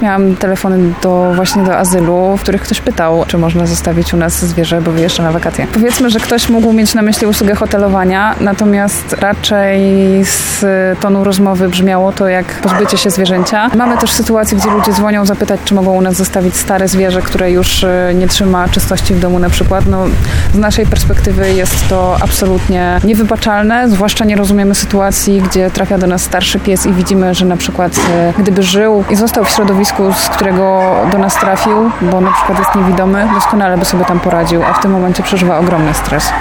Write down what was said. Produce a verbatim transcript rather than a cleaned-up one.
Miałam telefony do właśnie do azylu, w których ktoś pytał, czy można zostawić u nas zwierzę, bo wyjeżdża na wakacje. Powiedzmy, że ktoś mógł mieć na myśli usługę hotelowania, natomiast raczej z tonu rozmowy brzmiało to jak pozbycie się zwierzęcia. Mamy też sytuacje, gdzie ludzie dzwonią zapytać, czy mogą u nas zostawić stare zwierzę, które już nie trzyma czystości w domu na przykład. No, z naszej perspektywy jest to absolutnie niewybaczalne, zwłaszcza nie rozumiemy sytuacji, gdzie trafia do nas starszy pies i widzimy, że na przykład gdyby żył i został w środowisku, z którego do nas trafił, bo na przykład jest niewidomy, doskonale by sobie tam poradził, a w tym momencie przeżywa ogromny stres.